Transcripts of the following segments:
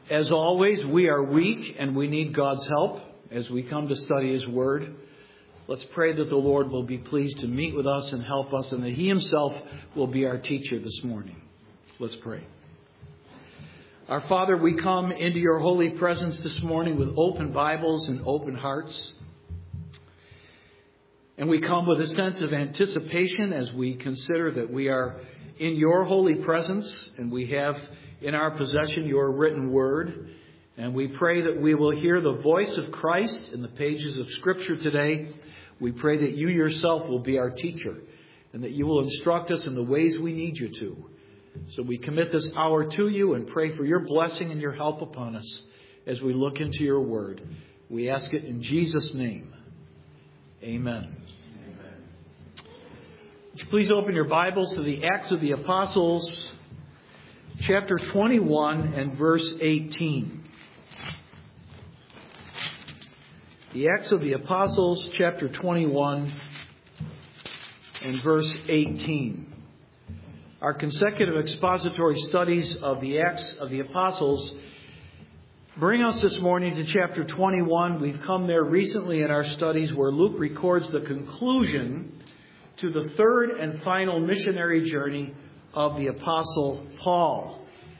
As always, we are weak and we need God's help as we come to study His Word. Let's pray that the Lord will be pleased to meet with us and help us, and that He Himself will be our teacher this morning. Let's pray. Our Father, we come into your holy presence this morning with open Bibles and open hearts. And we come with a sense of anticipation as we consider that we are in your holy presence and we have in our possession your written word. And we pray that we will hear the voice of Christ in the pages of Scripture today. We pray that you yourself will be our teacher and that you will instruct us in the ways we need you to. So we commit this hour to you and pray for your blessing and your help upon us as we look into your word. We ask it in Jesus' name. Amen. Would you please open your Bibles to the Acts of the Apostles, chapter 21 and verse 18. The Acts of the Apostles, chapter 21 and verse 18. Our consecutive expository studies of the Acts of the Apostles bring us this morning to chapter 21. We've come there recently in our studies where Luke records the conclusion to the third and final missionary journey of the Apostle Paul.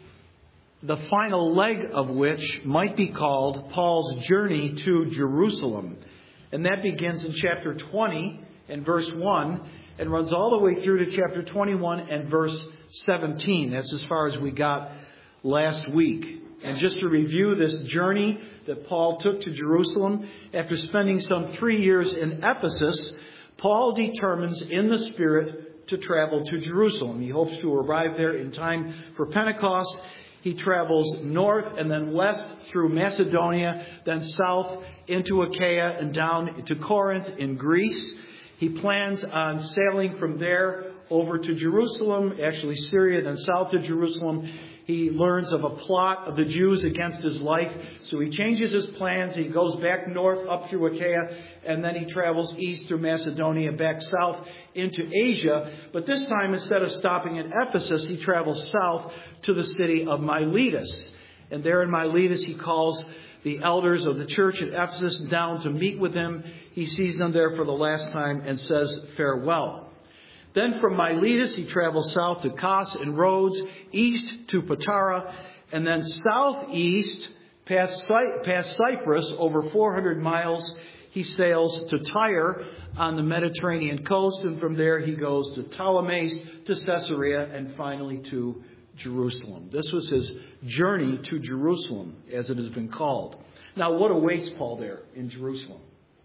The final leg of which might be called Paul's journey to Jerusalem. And that begins in chapter 20 and verse 1 and runs all the way through to chapter 21 and verse 17. That's as far as we got last week. And just to review this journey that Paul took to Jerusalem, after spending some 3 years in Ephesus, Paul determines in the Spirit to travel to Jerusalem. He hopes to arrive there in time for Pentecost. He travels north and then west through Macedonia, then south into Achaia and down to Corinth in Greece. He plans on sailing from there over to Jerusalem, actually Syria, then south to Jerusalem. He learns of a plot of the Jews against his life, so he changes his plans. He goes back north up through Achaia, and then he travels east through Macedonia, back south into Asia. But this time, instead of stopping at Ephesus, he travels south to the city of Miletus. And there in Miletus, he calls the elders of the church at Ephesus down to meet with him. He sees them there for the last time and says farewell. Then from Miletus, he travels south to Kos and Rhodes, east to Patara, and then southeast past Cyprus, over 400 miles. He sails to Tyre on the Mediterranean coast, and from there he goes to Ptolemais, to Caesarea, and finally to Jerusalem. This was his journey to Jerusalem, as it has been called. Now, what awaits Paul there in Jerusalem?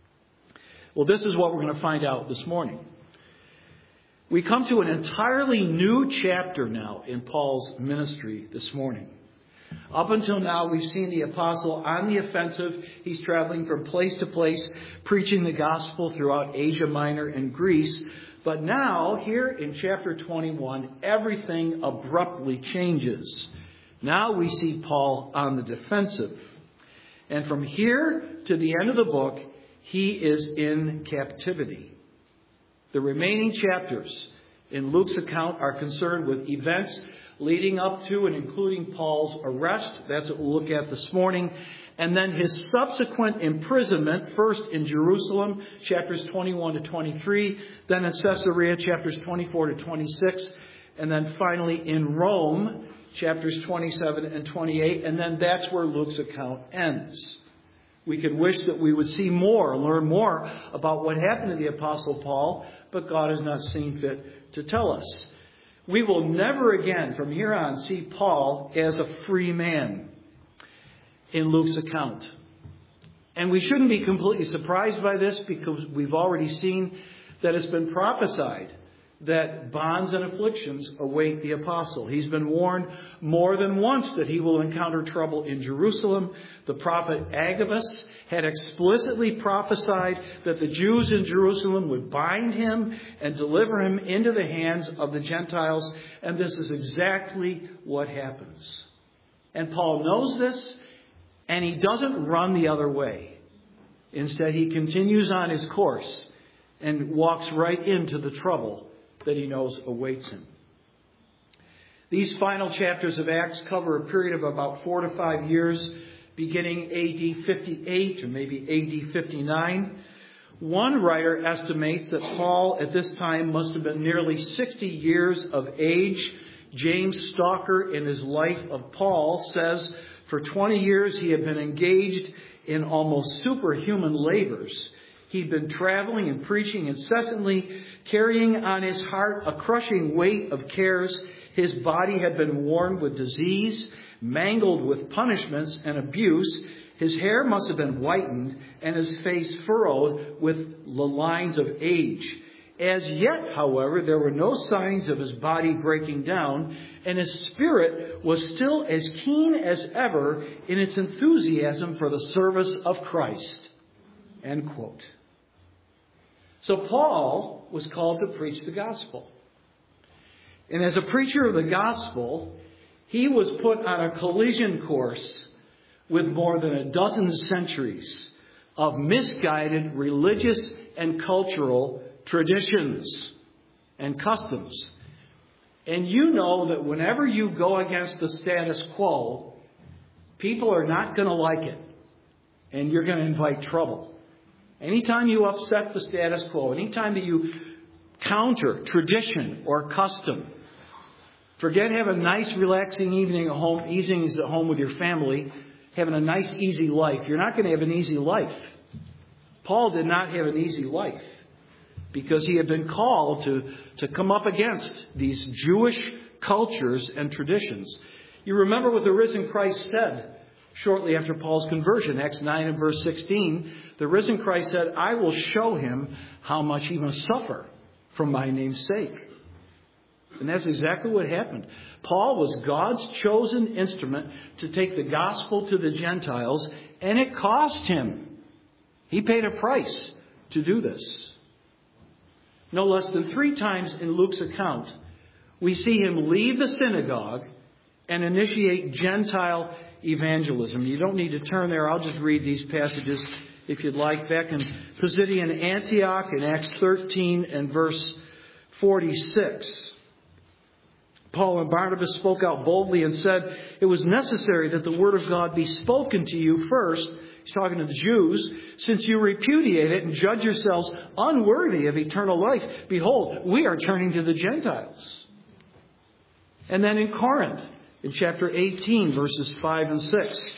Well, this is what we're going to find out this morning. We come to an entirely new chapter now in Paul's ministry this morning. Up until now, we've seen the apostle on the offensive. He's traveling from place to place, preaching the gospel throughout Asia Minor and Greece. But now, here in chapter 21, everything abruptly changes. Now we see Paul on the defensive. And from here to the end of the book, he is in captivity. The remaining chapters in Luke's account are concerned with events leading up to and including Paul's arrest. That's what we'll look at this morning. And then his subsequent imprisonment, first in Jerusalem, chapters 21 to 23, then in Caesarea, chapters 24 to 26, and then finally in Rome, chapters 27 and 28. And then that's where Luke's account ends. We could wish that we would see more, learn more about what happened to the Apostle Paul, but God has not seen fit to tell us. We will never again, from here on, see Paul as a free man in Luke's account. And we shouldn't be completely surprised by this, because we've already seen that it's been prophesied that bonds and afflictions await the apostle. He's been warned more than once that he will encounter trouble in Jerusalem. The prophet Agabus had explicitly prophesied that the Jews in Jerusalem would bind him and deliver him into the hands of the Gentiles. And this is exactly what happens. And Paul knows this, and he doesn't run the other way. Instead, he continues on his course and walks right into the trouble that he knows awaits him. These final chapters of Acts cover a period of about 4 to 5 years, beginning AD 58 or maybe AD 59. One writer estimates that Paul at this time must have been nearly 60 years of age. James Stalker, in his Life of Paul, says for 20 years he had been engaged in almost superhuman labors. He'd been traveling and preaching incessantly, carrying on his heart a crushing weight of cares. His body had been worn with disease, mangled with punishments and abuse. His hair must have been whitened and his face furrowed with the lines of age. As yet, however, there were no signs of his body breaking down, and his spirit was still as keen as ever in its enthusiasm for the service of Christ. End quote. So Paul was called to preach the gospel. And as a preacher of the gospel, he was put on a collision course with more than a dozen centuries of misguided religious and cultural traditions and customs. And you know that whenever you go against the status quo, people are not going to like it. And you're going to invite trouble. Anytime you upset the status quo, anytime that you counter tradition or custom, forget having a nice, relaxing evenings at home with your family, having a nice, easy life. You're not going to have an easy life. Paul did not have an easy life because he had been called to come up against these Jewish cultures and traditions. You remember what the risen Christ said shortly after Paul's conversion, Acts 9 and verse 16. The risen Christ said, "I will show him how much he must suffer for my name's sake." And that's exactly what happened. Paul was God's chosen instrument to take the gospel to the Gentiles, and it cost him. He paid a price to do this. No less than 3 times in Luke's account, we see him leave the synagogue and initiate Gentile evangelism. You don't need to turn there. I'll just read these passages if you'd like. Back in Pisidian Antioch in Acts 13 and verse 46. Paul and Barnabas spoke out boldly and said, "It was necessary that the word of God be spoken to you first." He's talking to the Jews. "Since you repudiate it and judge yourselves unworthy of eternal life, behold, we are turning to the Gentiles." And then in Corinth, in chapter 18, verses 5 and 6.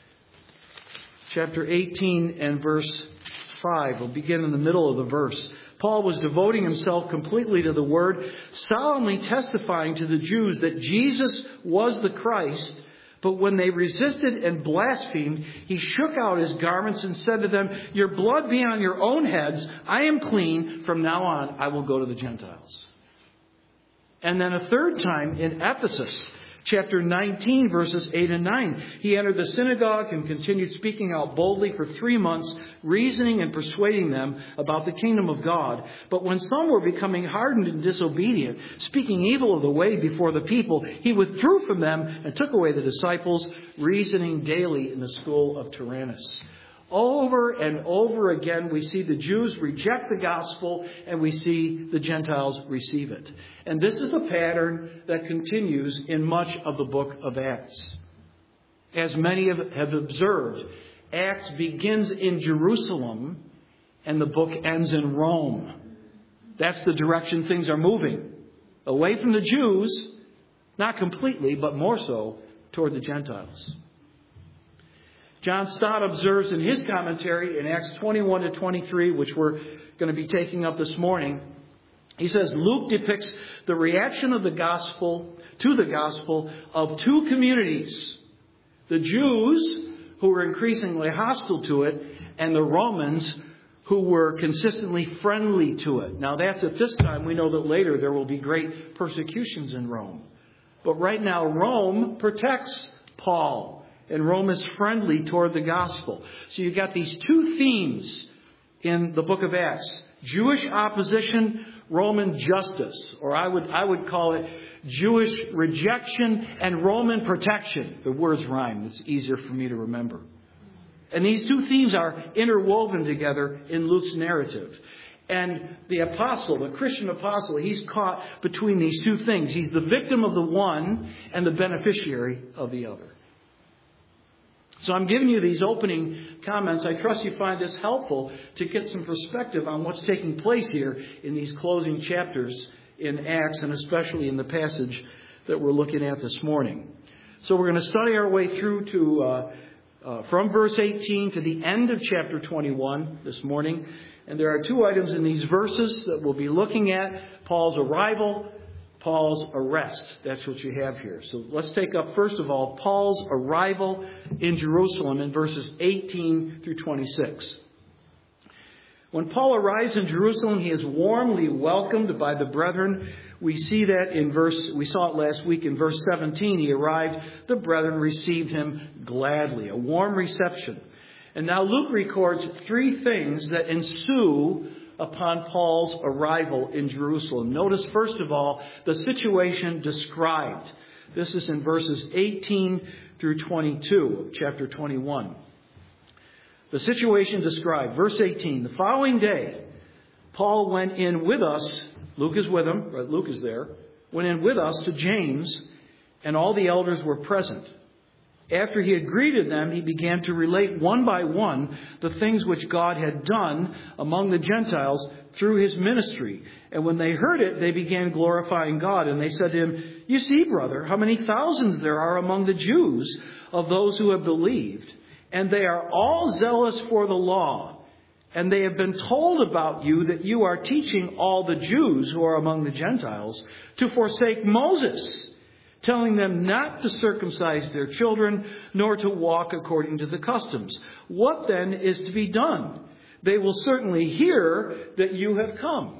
Chapter 18 and verse 5. We'll begin in the middle of the verse. Paul was devoting himself completely to the word, solemnly testifying to the Jews that Jesus was the Christ. But when they resisted and blasphemed, he shook out his garments and said to them, "Your blood be on your own heads. I am clean. From now on, I will go to the Gentiles." And then a third time in Ephesus, chapter 19, verses 8 and 9. He entered the synagogue and continued speaking out boldly for 3 months, reasoning and persuading them about the kingdom of God. But when some were becoming hardened and disobedient, speaking evil of the way before the people, he withdrew from them and took away the disciples, reasoning daily in the school of Tyrannus. Over and over again, we see the Jews reject the gospel and we see the Gentiles receive it. And this is a pattern that continues in much of the book of Acts. As many have observed, Acts begins in Jerusalem and the book ends in Rome. That's the direction things are moving. Away from the Jews, not completely, but more so toward the Gentiles. John Stott observes in his commentary in Acts 21 to 23, which we're going to be taking up this morning, he says, Luke depicts the reaction of the gospel to the gospel of 2 communities. The Jews, who were increasingly hostile to it, and the Romans, who were consistently friendly to it. Now that's at this time. We know that later there will be great persecutions in Rome. But right now, Rome protects Paul. And Rome is friendly toward the gospel. So you've got these 2 themes in the book of Acts. Jewish opposition, Roman justice. Or I would call it Jewish rejection and Roman protection. The words rhyme. It's easier for me to remember. And these 2 themes are interwoven together in Luke's narrative. And the apostle, the Christian apostle, he's caught between these two things. He's the victim of the one and the beneficiary of the other. So I'm giving you these opening comments. I trust you find this helpful to get some perspective on what's taking place here in these closing chapters in Acts, and especially in the passage that we're looking at this morning. So we're going to study our way through to from verse 18 to the end of chapter 21 this morning. And there are two items in these verses that we'll be looking at: Paul's arrival, Paul's arrest. That's what you have here. So let's take up, first of all, Paul's arrival in Jerusalem in verses 18 through 26. When Paul arrives in Jerusalem, he is warmly welcomed by the brethren. We see that we saw it last week in verse 17. He arrived, the brethren received him gladly, a warm reception. And now Luke records three things that ensue upon Paul's arrival in Jerusalem. Notice, first of all, the situation described. This is in verses 18 through 22 of chapter 21. The situation described. Verse 18, the following day, Paul went in with us. Luke is with him. Right, Luke is there. Went in with us to James, and all the elders were present. After he had greeted them, he began to relate one by one the things which God had done among the Gentiles through his ministry. And when they heard it, they began glorifying God. And they said to him, "You see, brother, how many thousands there are among the Jews of those who have believed. And they are all zealous for the law. And they have been told about you that you are teaching all the Jews who are among the Gentiles to forsake Moses, telling them not to circumcise their children, nor to walk according to the customs. What then is to be done? They will certainly hear that you have come."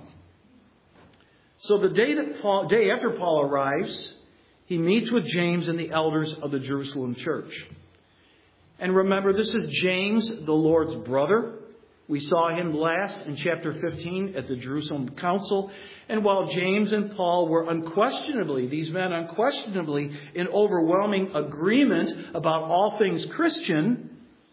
So the day after Paul arrives, he meets with James and the elders of the Jerusalem church. And remember, this is James, the Lord's brother. We saw him last in chapter 15 at the Jerusalem Council. And while James and Paul were these men unquestionably in overwhelming agreement about all things Christian,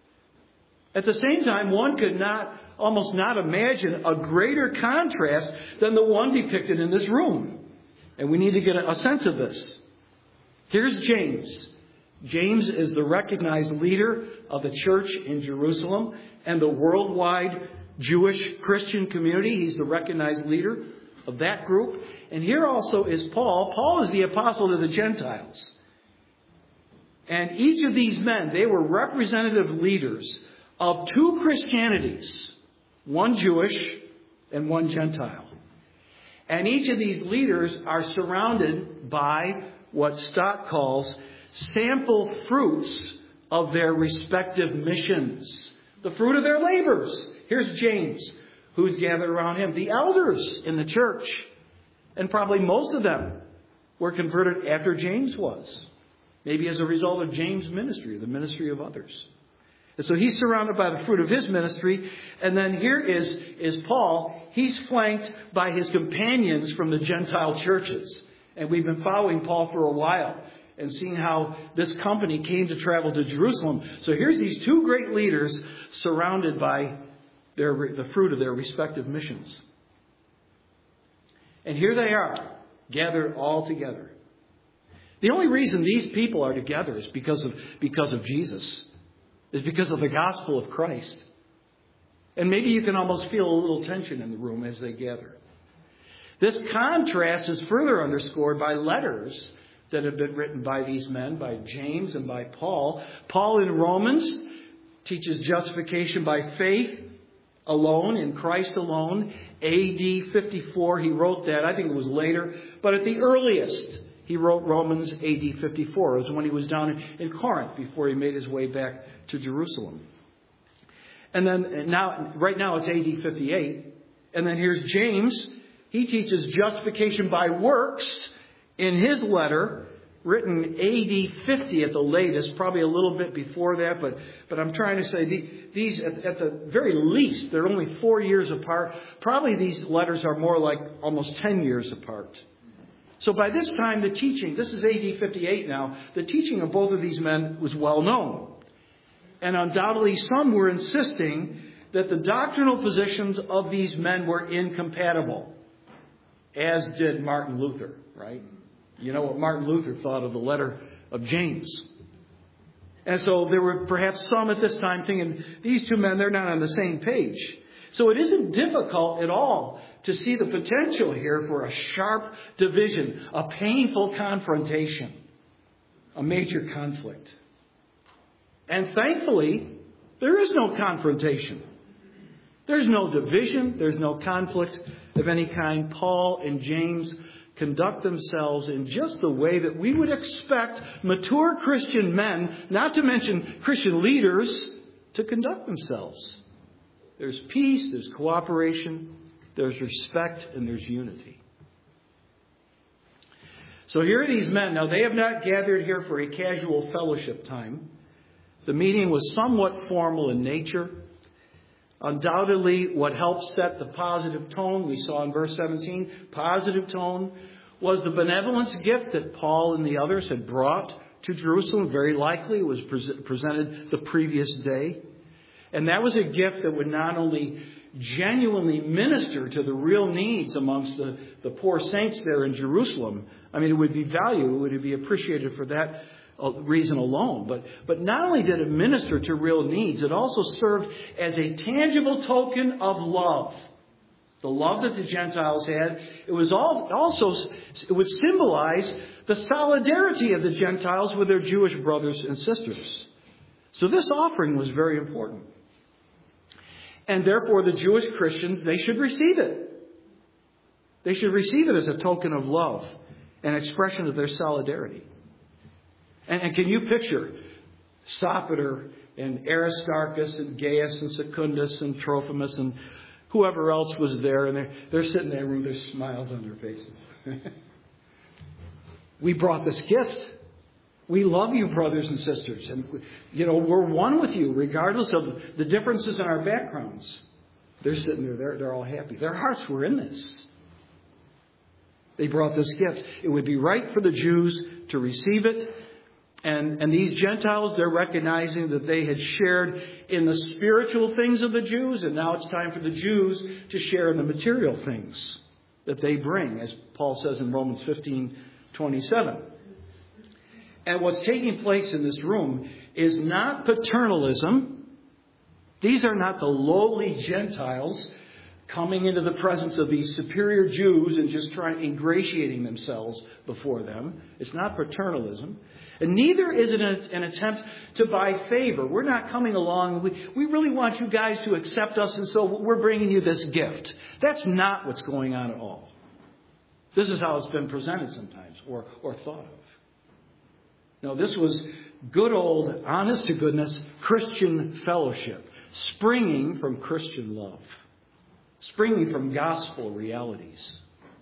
at the same time, one could almost not imagine a greater contrast than the one depicted in this room. And we need to get a sense of this. Here's James. James is the recognized leader of the church in Jerusalem and the worldwide Jewish Christian community. He's the recognized leader of that group. And here also is Paul. Paul is the apostle to the Gentiles. And each of these men, they were representative leaders of two Christianities, one Jewish and one Gentile. And each of these leaders are surrounded by what Stott calls sample fruits of their respective missions. The fruit of their labors. Here's James, who's gathered around him. The elders in the church, and probably most of them, were converted after James was. Maybe as a result of James' ministry, the ministry of others. And so he's surrounded by the fruit of his ministry. And then here is Paul. He's flanked by his companions from the Gentile churches. And we've been following Paul for a while and seeing how this company came to travel to Jerusalem. So here's these two great leaders surrounded by the fruit of their respective missions. And here they are, gathered all together. The only reason these people are together is because of Jesus. Is because of the gospel of Christ. And maybe you can almost feel a little tension in the room as they gather. This contrast is further underscored by letters that have been written by these men, by James and by Paul. Paul in Romans teaches justification by faith alone, in Christ alone. AD 54, he wrote that. I think it was later. But at the earliest, he wrote Romans AD 54. It was when he was down in Corinth before he made his way back to Jerusalem. And then right now it's AD 58. And then here's James. He teaches justification by works in his letter, written AD 50 at the latest, probably a little bit before that. But I'm trying to say these, at the very least, they're only 4 years apart. Probably these letters are more like almost 10 years apart. So by this time, the teaching, this is AD 58 now, the teaching of both of these men was well known. And undoubtedly some were insisting that the doctrinal positions of these men were incompatible, as did Martin Luther, right? You know what Martin Luther thought of the letter of James. And so there were perhaps some at this time thinking, these two men, they're not on the same page. So it isn't difficult at all to see the potential here for a sharp division, a painful confrontation, a major conflict. And thankfully, there is no confrontation. There's no division. There's no conflict of any kind. Paul and James conduct themselves in just the way that we would expect mature Christian men, not to mention Christian leaders, to conduct themselves. There's peace, there's cooperation, there's respect, and there's unity. So here are these men. Now, they have not gathered here for a casual fellowship time. The meeting was somewhat formal in nature. Undoubtedly, what helped set the positive tone, we saw in verse 17, positive tone, was the benevolence gift that Paul and the others had brought to Jerusalem. Very likely it was presented the previous day. And that was a gift that would not only genuinely minister to the real needs amongst the poor saints there in Jerusalem. I mean, it would be valued, it would be appreciated for that reason alone. But not only did it minister to real needs, it also served as a tangible token of love. The love that the Gentiles had. It was it would symbolize the solidarity of the Gentiles with their Jewish brothers and sisters. So this offering was very important. And therefore, the Jewish Christians, they should receive it. They should receive it as a token of love, an expression of their solidarity. And can you picture Sopater and Aristarchus and Gaius and Secundus and Trophimus and whoever else was there, and they're sitting there with their smiles on their faces. We brought this gift. We love you, brothers and sisters. And, we're one with you, regardless of the differences in our backgrounds. They're sitting there. They're all happy. Their hearts were in this. They brought this gift. It would be right for the Jews to receive it. And these Gentiles, they're recognizing that they had shared in the spiritual things of the Jews, and now it's time for the Jews to share in the material things that they bring, as Paul says in Romans 15:27. And what's taking place in this room is not paternalism. These are not the lowly Gentiles coming into the presence of these superior Jews and just ingratiating themselves before them. It's not paternalism. And neither is it an attempt to buy favor. We're not coming along. We really want you guys to accept us, and so we're bringing you this gift. That's not what's going on at all. This is how it's been presented sometimes or thought of. No, this was good old, honest to goodness, Christian fellowship, springing from Christian love, springing from gospel realities.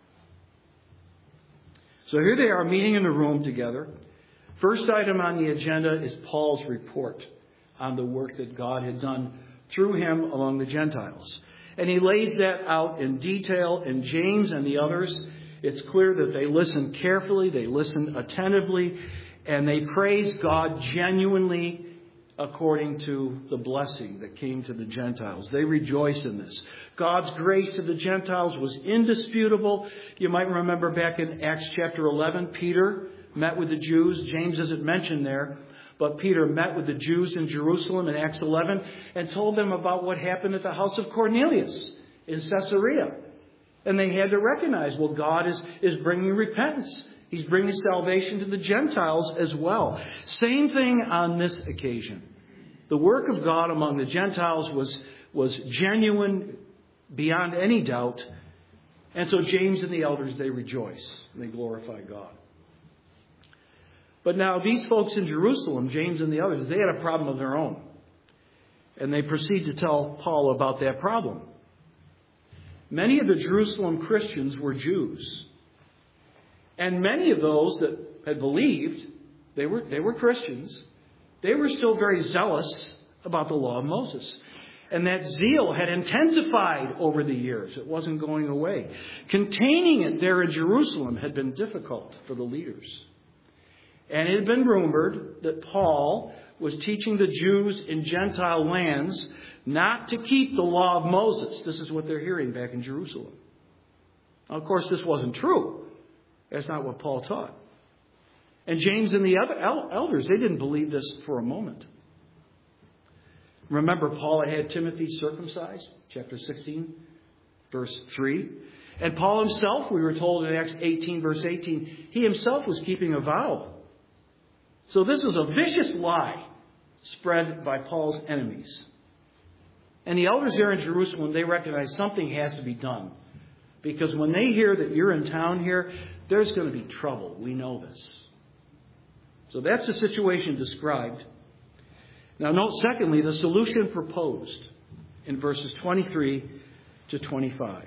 So here they are meeting in the room together. First item on the agenda is Paul's report on the work that God had done through him among the Gentiles. And he lays that out in detail. And James and the others, it's clear that they listened carefully, they listened attentively, and they praised God genuinely according to the blessing that came to the Gentiles. They rejoiced in this. God's grace to the Gentiles was indisputable. You might remember back in Acts chapter 11, Peter met with the Jews. James isn't mentioned there, but Peter met with the Jews in Jerusalem in Acts 11 and told them about what happened at the house of Cornelius in Caesarea. And they had to recognize, well, God is bringing repentance. He's bringing salvation to the Gentiles as well. Same thing on this occasion. The work of God among the Gentiles was genuine beyond any doubt. And so James and the elders, they rejoice and they glorify God. But now these folks in Jerusalem, James and the others, they had a problem of their own. And they proceed to tell Paul about that problem. Many of the Jerusalem Christians were Jews. And many of those that had believed, they were Christians, they were still very zealous about the law of Moses. And that zeal had intensified over the years. It wasn't going away. Containing it there in Jerusalem had been difficult for the leaders. And it had been rumored that Paul was teaching the Jews in Gentile lands not to keep the law of Moses. This is what they're hearing back in Jerusalem. Now, of course, this wasn't true. That's not what Paul taught. And James and the other elders, they didn't believe this for a moment. Remember, Paul had Timothy circumcised, chapter 16, verse 3. And Paul himself, we were told in Acts 18, verse 18, he himself was keeping a vow. So this was a vicious lie spread by Paul's enemies. And the elders there in Jerusalem, they recognize something has to be done. Because when they hear that you're in town here, there's going to be trouble. We know this. So that's the situation described. Now note, secondly, the solution proposed in verses 23 to 25.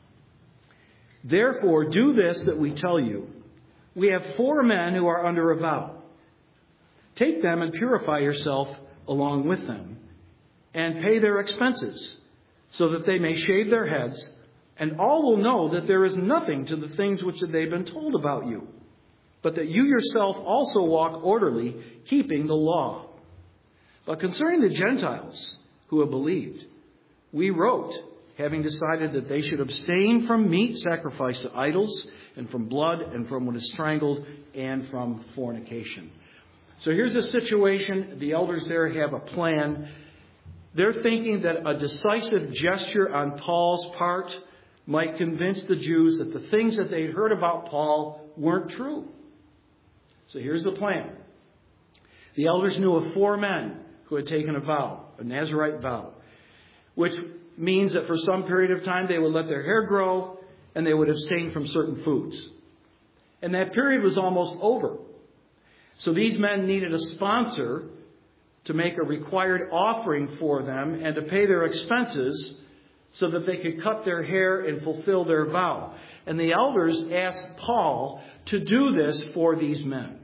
Therefore, do this that we tell you. We have 4 men who are under a vow. Take them and purify yourself along with them, and pay their expenses, so that they may shave their heads, and all will know that there is nothing to the things which they've been told about you, but that you yourself also walk orderly, keeping the law. But concerning the Gentiles who have believed, we wrote, having decided that they should abstain from meat sacrificed to idols, and from blood, and from what is strangled, and from fornication. So here's the situation. The elders there have a plan. They're thinking that a decisive gesture on Paul's part might convince the Jews that the things that they'd heard about Paul weren't true. So here's the plan. The elders knew of 4 men who had taken a vow, a Nazirite vow, which means that for some period of time they would let their hair grow and they would abstain from certain foods. And that period was almost over. So these men needed a sponsor to make a required offering for them and to pay their expenses so that they could cut their hair and fulfill their vow. And the elders asked Paul to do this for these men.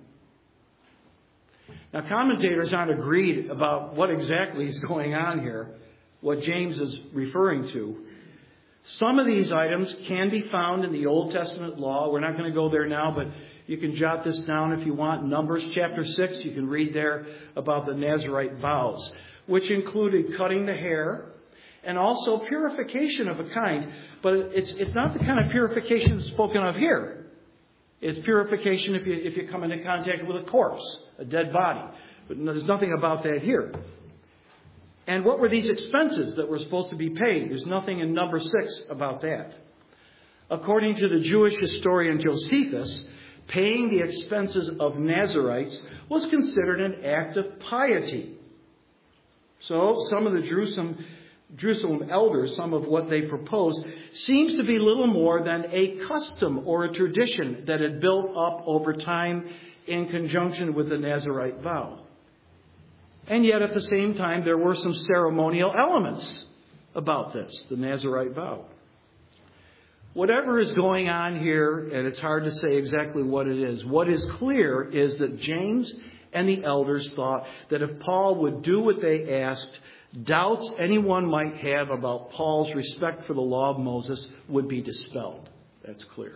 Now, commentators aren't agreed about what exactly is going on here, what James is referring to. Some of these items can be found in the Old Testament law. We're not going to go there now, but you can jot this down if you want. Numbers chapter 6, you can read there about the Nazirite vows, which included cutting the hair and also purification of a kind. But it's not the kind of purification spoken of here. It's purification if you come into contact with a corpse, a dead body. But there's nothing about that here. And what were these expenses that were supposed to be paid? There's nothing in number 6 about that. According to the Jewish historian Josephus, paying the expenses of Nazirites was considered an act of piety. So some of the Jerusalem elders, some of what they proposed, seems to be little more than a custom or a tradition that had built up over time in conjunction with the Nazirite vow. And yet at the same time, there were some ceremonial elements about this, the Nazirite vow. Whatever is going on here, and it's hard to say exactly what it is, what is clear is that James and the elders thought that if Paul would do what they asked, doubts anyone might have about Paul's respect for the law of Moses would be dispelled. That's clear.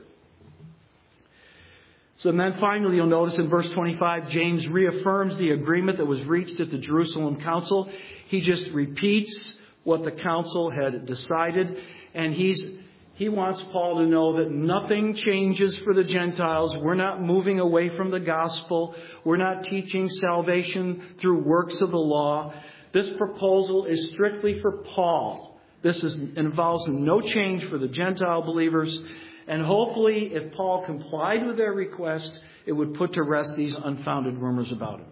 So then finally, you'll notice in verse 25, James reaffirms the agreement that was reached at the Jerusalem council. He just repeats what the council had decided, and he wants Paul to know that nothing changes for the Gentiles. We're not moving away from the gospel. We're not teaching salvation through works of the law. This proposal is strictly for Paul. This involves no change for the Gentile believers. And hopefully, if Paul complied with their request, it would put to rest these unfounded rumors about him.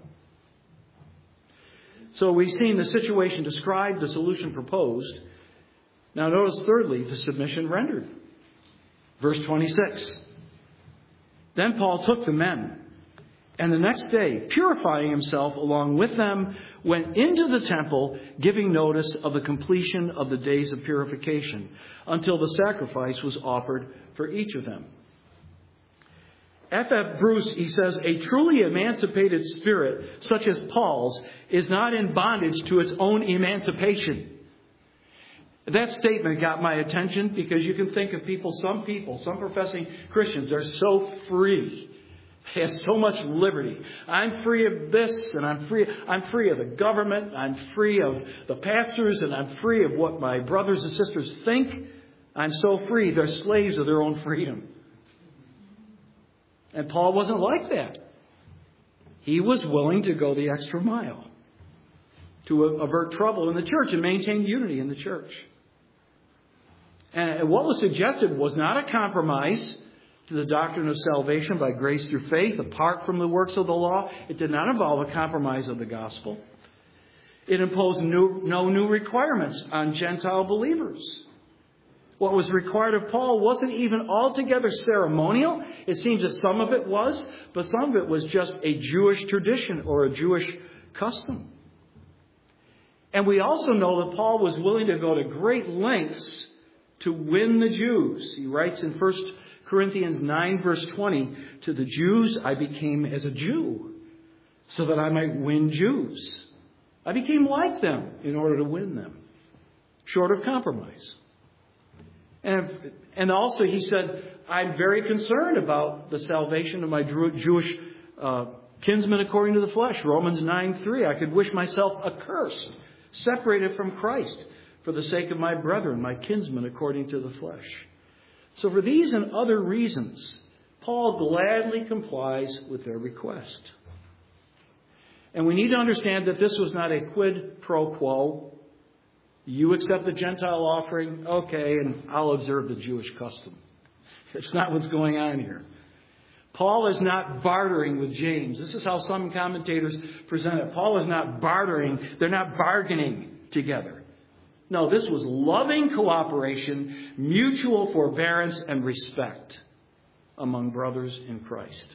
So we've seen the situation described, the solution proposed. Now notice thirdly, the submission rendered. Verse 26. Then Paul took the men, and the next day, purifying himself along with them, went into the temple, giving notice of the completion of the days of purification, until the sacrifice was offered for each of them. F.F. Bruce, he says, a truly emancipated spirit, such as Paul's, is not in bondage to its own emancipation. That statement got my attention because you can think of some professing Christians, they're so free. I have so much liberty. I'm free of this, and I'm free of the government. I'm free of the pastors, and I'm free of what my brothers and sisters think. I'm so free. They're slaves of their own freedom. And Paul wasn't like that. He was willing to go the extra mile to avert trouble in the church and maintain unity in the church. And what was suggested was not a compromise to the doctrine of salvation by grace through faith, apart from the works of the law. It did not involve a compromise of the gospel. It imposed no new requirements on Gentile believers. What was required of Paul wasn't even altogether ceremonial. It seems that some of it was, but some of it was just a Jewish tradition or a Jewish custom. And we also know that Paul was willing to go to great lengths to win the Jews. He writes in 1 Corinthians 9, verse 20, to the Jews I became as a Jew, so that I might win Jews. I became like them in order to win them, short of compromise. And also he said, I'm very concerned about the salvation of my Jewish kinsmen according to the flesh. Romans 9:3, I could wish myself accursed, separated from Christ, for the sake of my brethren, my kinsmen according to the flesh. So for these and other reasons, Paul gladly complies with their request. And we need to understand that this was not a quid pro quo. You accept the Gentile offering, okay, and I'll observe the Jewish custom. It's not what's going on here. Paul is not bartering with James. This is how some commentators present it. Paul is not bartering. They're not bargaining together. No, this was loving cooperation, mutual forbearance, and respect among brothers in Christ.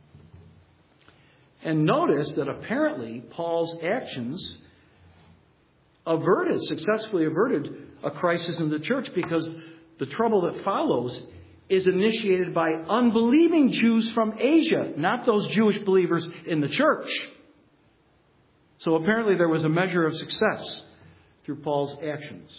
And notice that apparently Paul's actions successfully averted a crisis in the church, because the trouble that follows is initiated by unbelieving Jews from Asia, not those Jewish believers in the church. So apparently there was a measure of success through Paul's actions.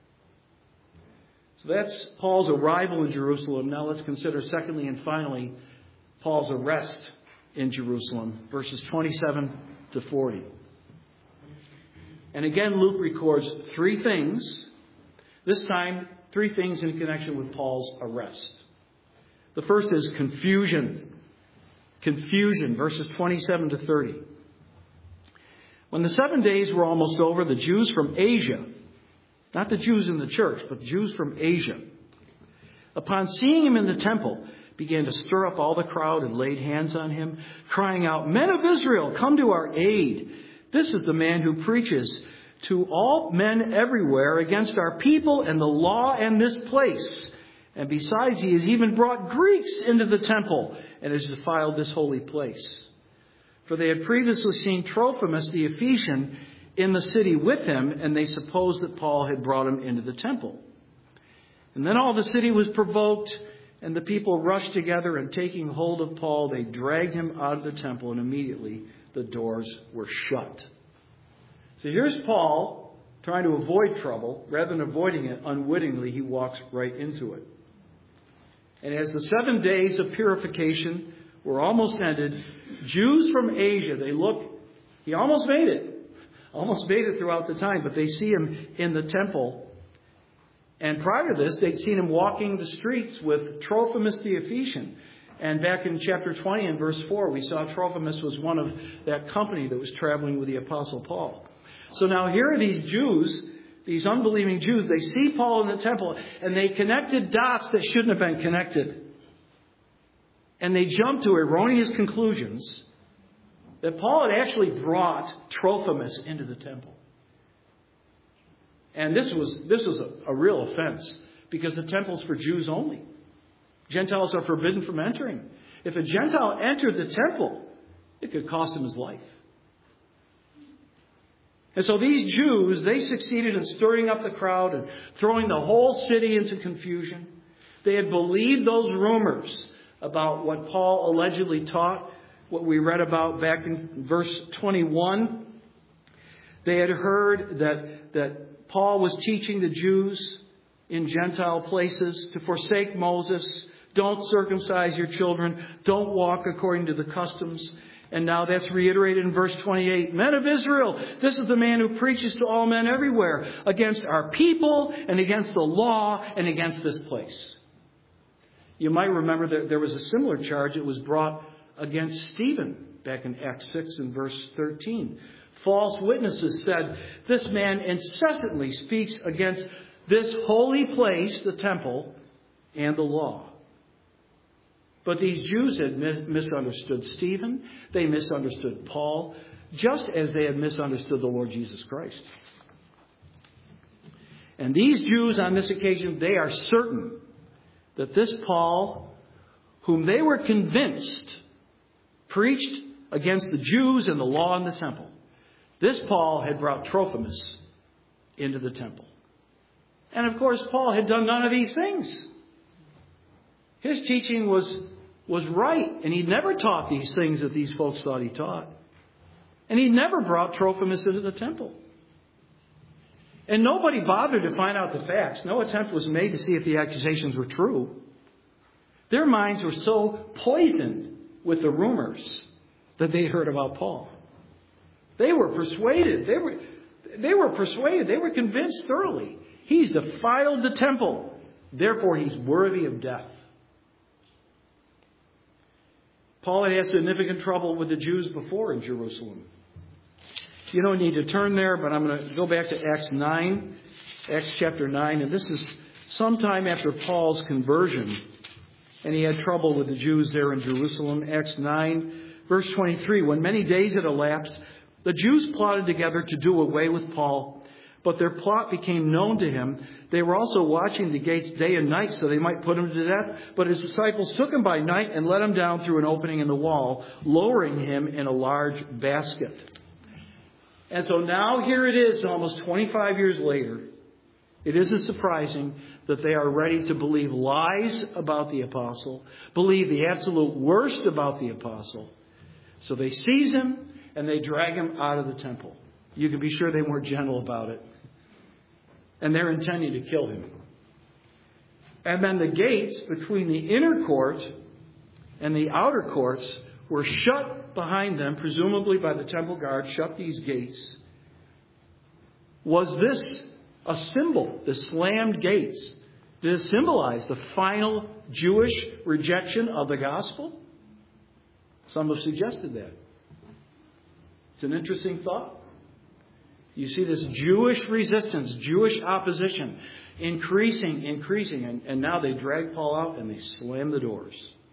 So that's Paul's arrival in Jerusalem. Now let's consider, secondly and finally, Paul's arrest in Jerusalem, verses 27 to 40. And again, Luke records three things. This time, three things in connection with Paul's arrest. The first is confusion. Confusion, verses 27 to 30. When the 7 days were almost over, the Jews from Asia, not the Jews in the church, but Jews from Asia, upon seeing him in the temple, began to stir up all the crowd and laid hands on him, crying out, Men of Israel, come to our aid. This is the man who preaches to all men everywhere against our people and the law and this place. And besides, he has even brought Greeks into the temple and has defiled this holy place. For they had previously seen Trophimus the Ephesian in the city with him, and they supposed that Paul had brought him into the temple. And then all the city was provoked, and the people rushed together, and taking hold of Paul, they dragged him out of the temple, and immediately the doors were shut. So here's Paul trying to avoid trouble. Rather than avoiding it, unwittingly, he walks right into it. And as the 7 days of purification were almost ended, Jews from Asia, he almost made it throughout the time, but they see him in the temple. And prior to this, they'd seen him walking the streets with Trophimus the Ephesian. And back in chapter 20 and verse 4, we saw Trophimus was one of that company that was traveling with the Apostle Paul. So now here are these Jews, these unbelieving Jews. They see Paul in the temple, and they connected dots that shouldn't have been connected. And they jumped to erroneous conclusions that Paul had actually brought Trophimus into the temple. And this was a real offense, because the temple's for Jews only. Gentiles are forbidden from entering. If a Gentile entered the temple, it could cost him his life. And so these Jews, they succeeded in stirring up the crowd and throwing the whole city into confusion. They had believed those rumors about what Paul allegedly taught, what we read about back in verse 21. They had heard that Paul was teaching the Jews in Gentile places to forsake Moses, Don't circumcise your children. Don't walk according to the customs. And now that's reiterated in verse 28. Men of Israel, this is the man who preaches to all men everywhere against our people and against the law and against this place. You might remember that there was a similar charge that was brought against Stephen back in Acts 6 and verse 13. False witnesses said, this man incessantly speaks against this holy place, the temple, and the law. But these Jews had misunderstood Stephen. They misunderstood Paul, just as they had misunderstood the Lord Jesus Christ. And these Jews on this occasion, they are certain that this Paul, whom they were convinced preached against the Jews and the law and the temple, this Paul had brought Trophimus into the temple. And of course, Paul had done none of these things. His teaching was right, and he never taught these things that these folks thought he taught. And he never brought Trophimus into the temple. And nobody bothered to find out the facts. No attempt was made to see if the accusations were true. Their minds were so poisoned with the rumors that they heard about Paul. They were persuaded. They were persuaded. They were convinced thoroughly. He's defiled the temple. Therefore, he's worthy of death. Paul had had significant trouble with the Jews before in Jerusalem. You don't need to turn there, but I'm going to go back to Acts 9, Acts chapter 9. And this is sometime after Paul's conversion. And he had trouble with the Jews there in Jerusalem. Acts 9, verse 23. When many days had elapsed, the Jews plotted together to do away with Paul. But their plot became known to him. They were also watching the gates day and night so they might put him to death. But his disciples took him by night and let him down through an opening in the wall, lowering him in a large basket. And so now here it is, almost 25 years later. It isn't surprising that they are ready to believe lies about the apostle, believe the absolute worst about the apostle. So they seize him and they drag him out of the temple. You can be sure they weren't gentle about it. And they're intending to kill him. And then the gates between the inner court and the outer courts were shut behind them, presumably by the temple guard, shut these gates. Was this a symbol, the slammed gates? Did it symbolize the final Jewish rejection of the gospel? Some have suggested that. It's an interesting thought. You see this Jewish resistance, Jewish opposition, increasing. And now they drag Paul out and they slam the doors.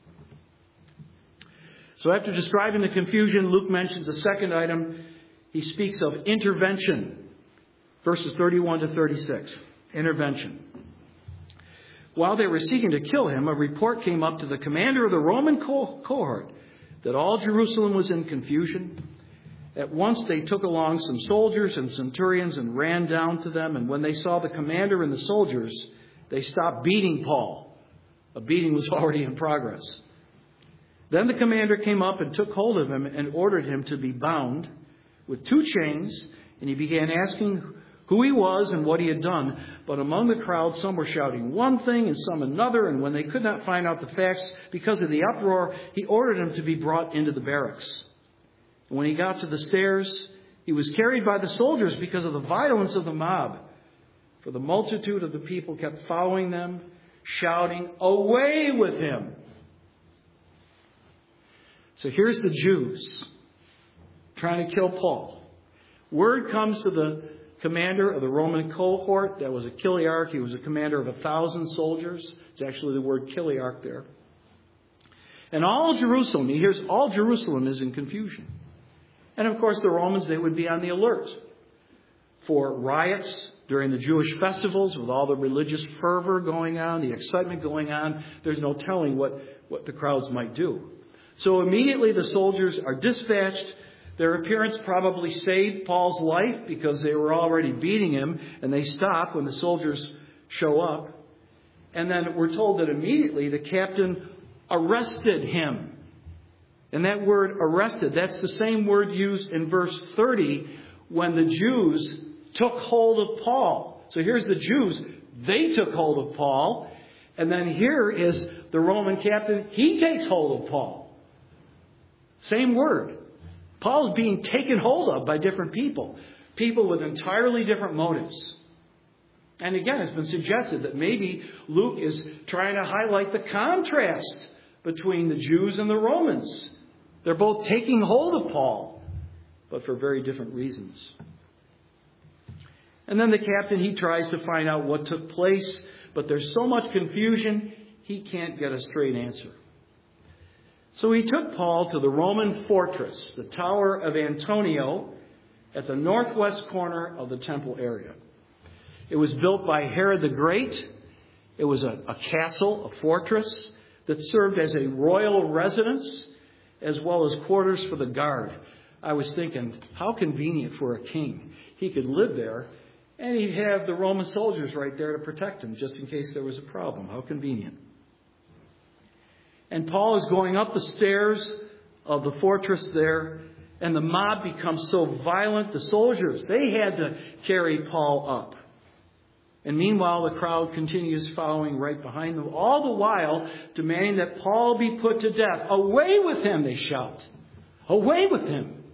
So after describing the confusion, Luke mentions a second item. He speaks of intervention. Verses 31 to 36. Intervention. While they were seeking to kill him, a report came up to the commander of the Roman cohort that all Jerusalem was in confusion. At once they took along some soldiers and centurions and ran down to them. And when they saw the commander and the soldiers, they stopped beating Paul. A beating was already in progress. Then the commander came up and took hold of him and ordered him to be bound with 2 chains. And he began asking who he was and what he had done. But among the crowd, some were shouting one thing and some another. And when they could not find out the facts because of the uproar, he ordered him to be brought into the barracks. When he got to the stairs, he was carried by the soldiers because of the violence of the mob. For the multitude of the people kept following them, shouting, "Away with him!" So here's the Jews trying to kill Paul. Word comes to the commander of the Roman cohort. That was a Chiliarch. He was a commander of 1,000 soldiers. It's actually the word Chiliarch there. And all Jerusalem, he hears all Jerusalem is in confusion. And of course, the Romans, they would be on the alert for riots during the Jewish festivals with all the religious fervor going on, the excitement going on. There's no telling what the crowds might do. So immediately the soldiers are dispatched. Their appearance probably saved Paul's life because they were already beating him, and they stop when the soldiers show up. And then we're told that immediately the captain arrested him. And that word arrested, that's the same word used in verse 30 when the Jews took hold of Paul. So here's the Jews. They took hold of Paul. And then here is the Roman captain. He takes hold of Paul. Same word. Paul is being taken hold of by different people. People with entirely different motives. And again, it's been suggested that maybe Luke is trying to highlight the contrast between the Jews and the Romans. They're both taking hold of Paul, but for very different reasons. And then the captain, he tries to find out what took place, but there's so much confusion, he can't get a straight answer. So he took Paul to the Roman fortress, the Tower of Antonio, at the northwest corner of the temple area. It was built by Herod the Great. It was a castle, a fortress, that served as a royal residence as well as quarters for the guard. I was thinking, how convenient for a king. He could live there, and he'd have the Roman soldiers right there to protect him, just in case there was a problem. How convenient. And Paul is going up the stairs of the fortress there, and the mob becomes so violent, the soldiers, they had to carry Paul up. And meanwhile, the crowd continues following right behind them, all the while demanding that Paul be put to death. Away with him, they shout. Away with him.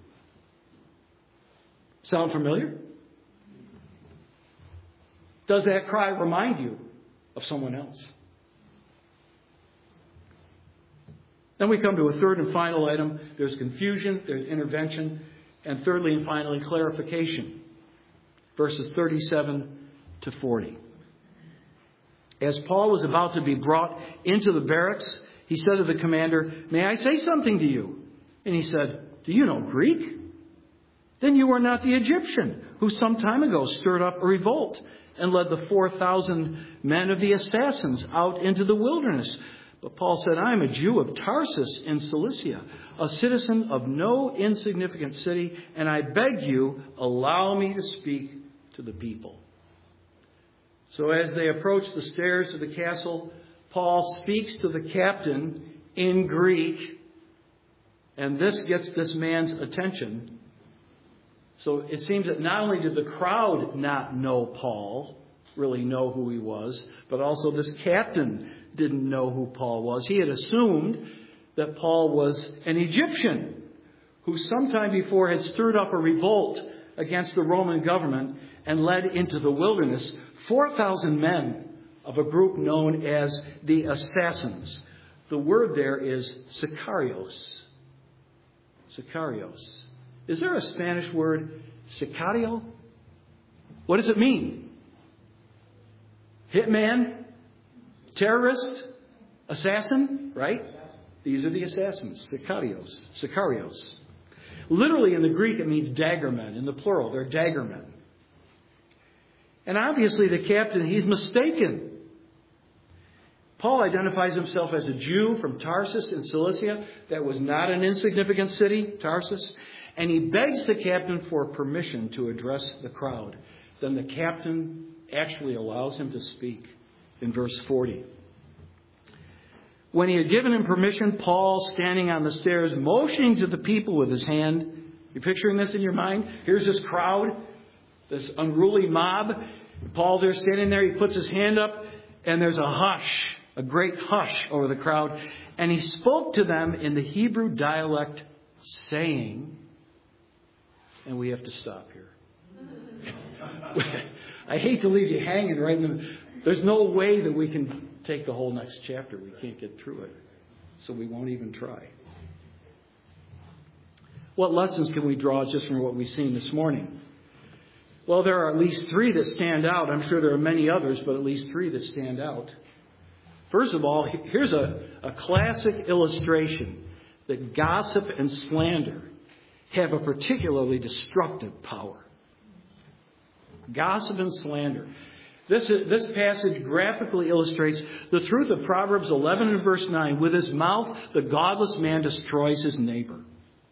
Sound familiar? Does that cry remind you of someone else? Then we come to a third and final item. There's confusion, there's intervention, and thirdly and finally, clarification. Verses 37 to 40. As Paul was about to be brought into the barracks, he said to the commander, "May I say something to you?" And he said, "Do you know Greek? Then you are not the Egyptian who some time ago stirred up a revolt and led the 4,000 men of the assassins out into the wilderness." But Paul said, "I am a Jew of Tarsus in Cilicia, a citizen of no insignificant city, and I beg you, allow me to speak to the people." So as they approach the stairs of the castle, Paul speaks to the captain in Greek, and this gets this man's attention. So it seems that not only did the crowd not know Paul, really know who he was, but also this captain didn't know who Paul was. He had assumed that Paul was an Egyptian who sometime before had stirred up a revolt against the Roman government and led into the wilderness 4,000 men of a group known as the Assassins. The word there is sicarios. Sicarios. Is there a Spanish word, sicario? What does it mean? Hitman? Terrorist? Assassin? Right? These are the assassins. Sicarios. Sicarios. Literally in the Greek it means daggermen. In the plural, they're daggermen. And obviously the captain, he's mistaken. Paul identifies himself as a Jew from Tarsus in Cilicia. That was not an insignificant city, Tarsus. And he begs the captain for permission to address the crowd. Then the captain actually allows him to speak in verse 40. When he had given him permission, Paul, standing on the stairs, motioning to the people with his hand. You're picturing this in your mind? Here's this crowd, this unruly mob. Paul there standing there, he puts his hand up, and there's a hush, a great hush over the crowd. And he spoke to them in the Hebrew dialect, saying, and we have to stop here. I hate to leave you hanging right in the... There's no way that we can take the whole next chapter. We can't get through it. So we won't even try. What lessons can we draw just from what we've seen this morning? Well, there are at least three that stand out. I'm sure there are many others, but at least three that stand out. First of all, here's a classic illustration that gossip and slander have a particularly destructive power. Gossip and slander. This passage graphically illustrates the truth of Proverbs 11 and verse 9. With his mouth, the godless man destroys his neighbor.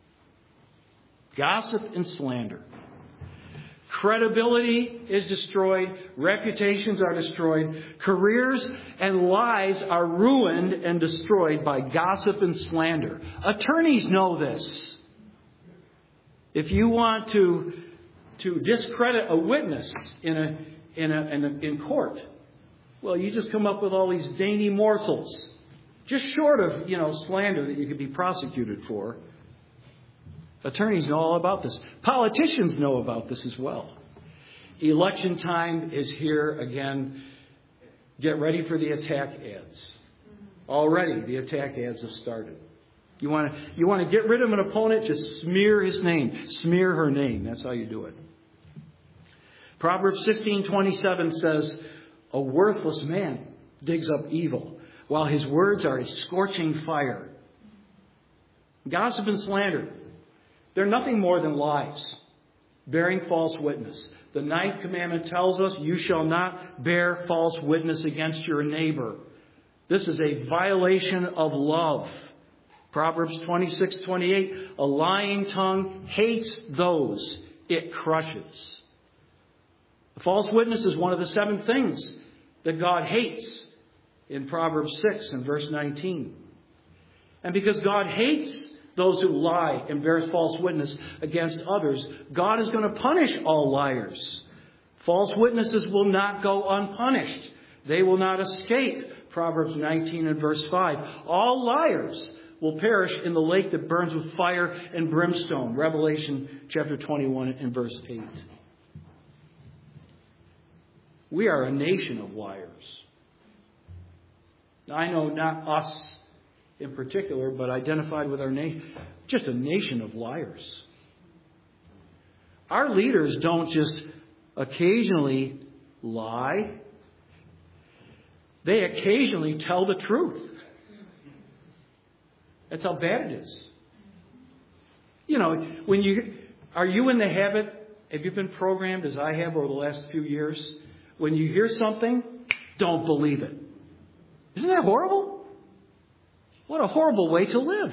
Gossip and slander. Credibility is destroyed. Reputations are destroyed. Careers and lives are ruined and destroyed by gossip and slander. Attorneys know this. If you want to discredit a witness in court, Well, you just come up with all these dainty morsels. Just short of, slander that you could be prosecuted for. Attorneys know all about this. Politicians know about this as well. Election time is here again. Get ready for the attack ads. Already the attack ads have started. You want to get rid of an opponent, just smear his name. Smear her name. That's how you do it. Proverbs 16:27 says, a worthless man digs up evil, while his words are a scorching fire. Gossip and slander, they're nothing more than lies, bearing false witness. The 9th commandment tells us, you shall not bear false witness against your neighbor. This is a violation of love. Proverbs 26:28, a lying tongue hates those it crushes. The false witness is one of the 7 things that God hates in Proverbs 6 and verse 19. And because God hates those who lie and bear false witness against others, God is going to punish all liars. False witnesses will not go unpunished. They will not escape. Proverbs 19 and verse 5. All liars will perish in the lake that burns with fire and brimstone. Revelation chapter 21 and verse 8. We are a nation of liars. I know not us in particular, but identified with our nation. Just a nation of liars. Our leaders don't just occasionally lie. They occasionally tell the truth. That's how bad it is. Are you in the habit, have you been programmed as I have over the last few years? When you hear something, don't believe it. Isn't that horrible? What a horrible way to live.